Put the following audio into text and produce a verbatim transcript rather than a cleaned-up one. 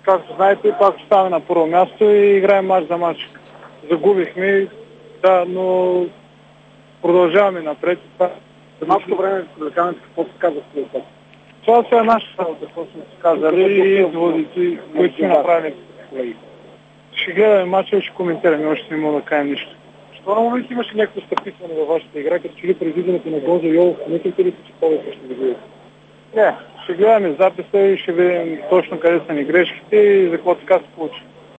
както знаете, пак оставаме на първо място и играем мач за мач. Загубихме, да, но продължаваме напред. За малко време привлекаването, какво се казва в това? Това са нашата работа, какво сме се казали и изводите, които сме направили. Ще гледаме мача и ще коментираме, още не мога да кажем нищо. Що на момент имаше някакво стъписване във вашата игра, като че ли предвиденето на гол за Йолов, мислите ли, че повече ще ви видите? Не, ще гледаме записа и ще видим точно къде са ни грешките и за какво така се получи.